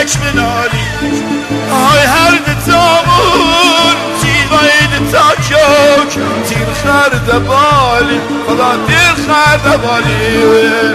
تک بنالی های هر دتامون تیغاید تاکیوک تیر خرده بالی خدا تیر خرده بالی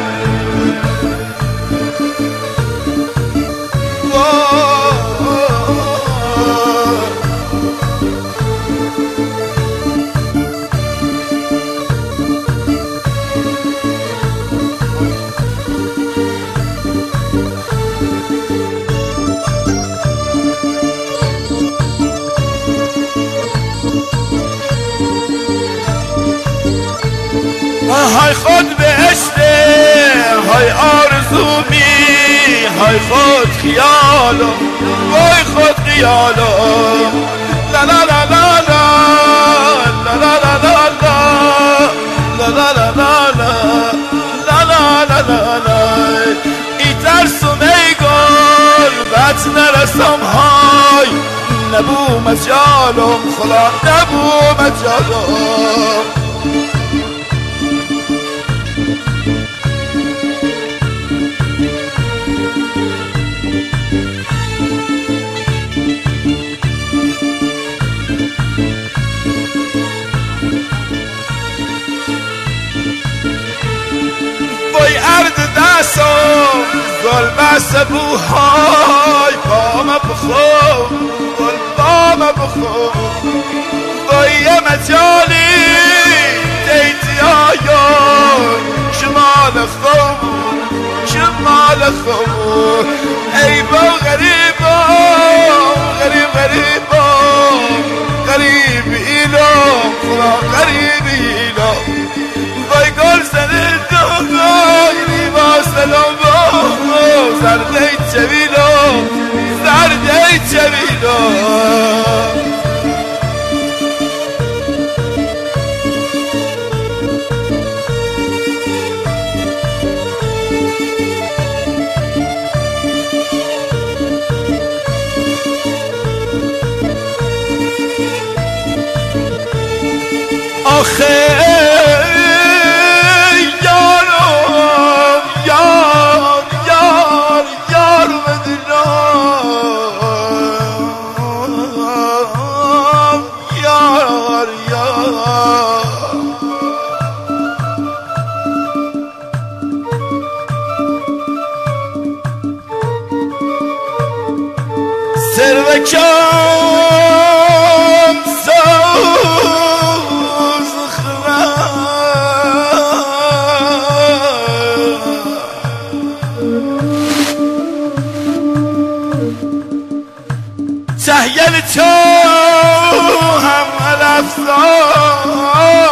های خود بهشته های آرزومی های خود خیالو وای خود خیالو لا لا لا لا لا لا لا لا لا لا لا لا لا لا لا لا لا ای ترسم ای گربت نرسم های نبو مجالم خدا نبو مجالم گل بس بوهای بام بخور گل بام بخور بای مجالی دیتی آیون شمال خور شمال خور ای با غریبا غریب غریبا غریب ایلام خدا غریب ایلام بای گل زنه داغای با سلام زرده چویلو زرده چویلو آخه سرکم سوز تهیل تو هم الافزار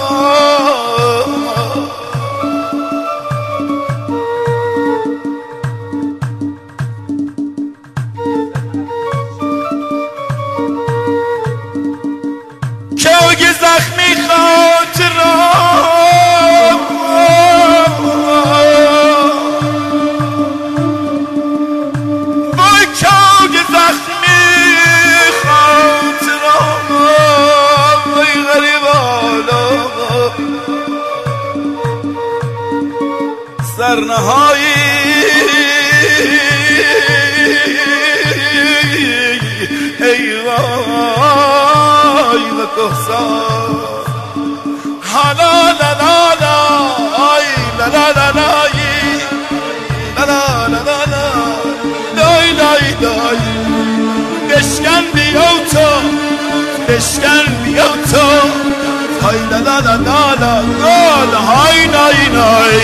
که زخمی خاطرم وای که زخمی خاطرم وای غریبانا سرنهایی ای وای و تحسان لا لا لا لا ای لا لا لا لا لا لا لا لا لا لا لا بشکن بیا تو بشکن بیا تو های لا لا لا لا لا های نای نای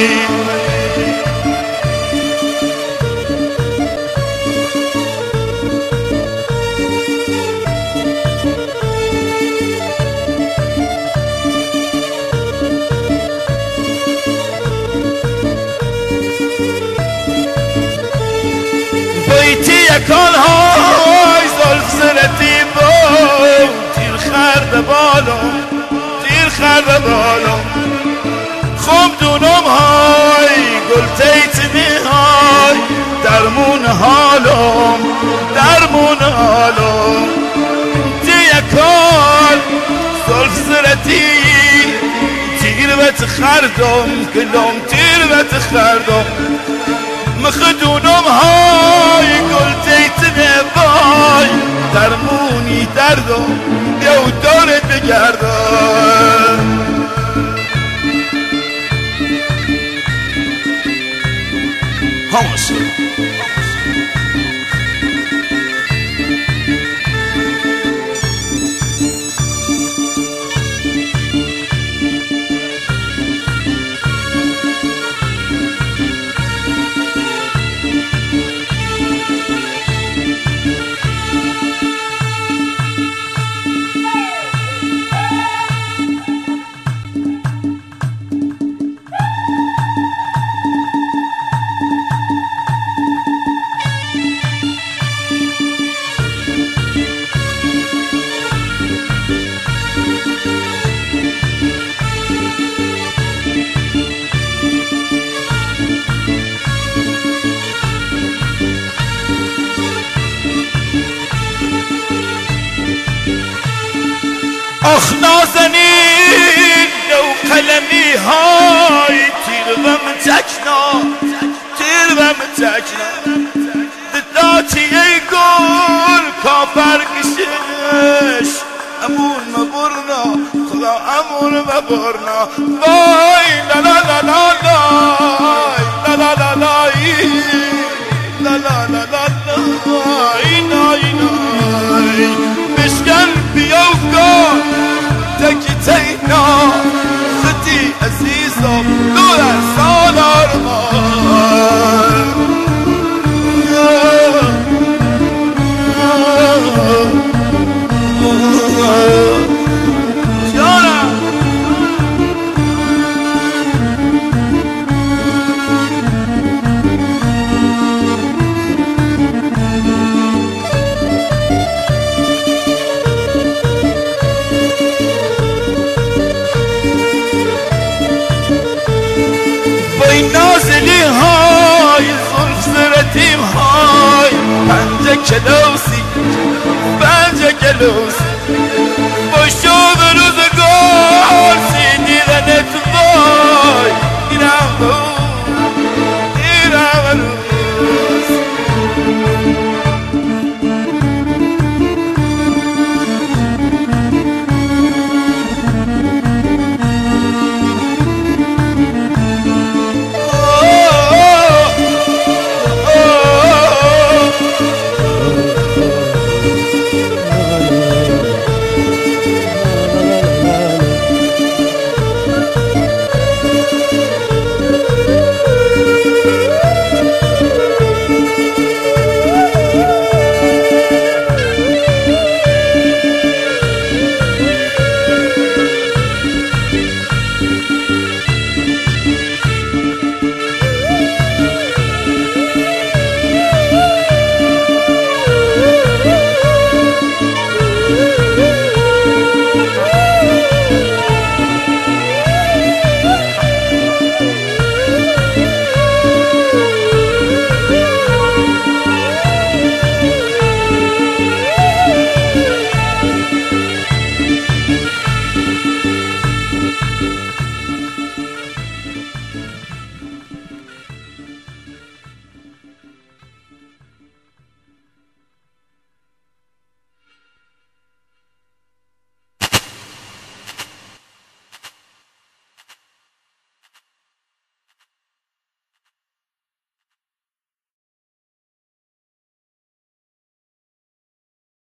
کان های زلف زرتی با تیر خرده بالم تیر خرده بالم خوب دونم های گل تیتنی های درمون حالم درمون حالم دیکان زلف زرتی تیر بت خردم کلم تیر بت خردم مخدونم های گل تیتنه وای درمونی دردم یو دارت بگردم همشه آخ نازنین نو قلمی های تیر و متکنا تیر و متکنا دداتی ای گل کافر کشش امون مبرنا خدا امون مبرنا وای لا لا لا لا لا لا لا لا لا لا لا لا مشکل بیوگان تکیتینا خطی عزیزم دور از سالار من نازلی های زلف زرتیم های پنجه کلوسی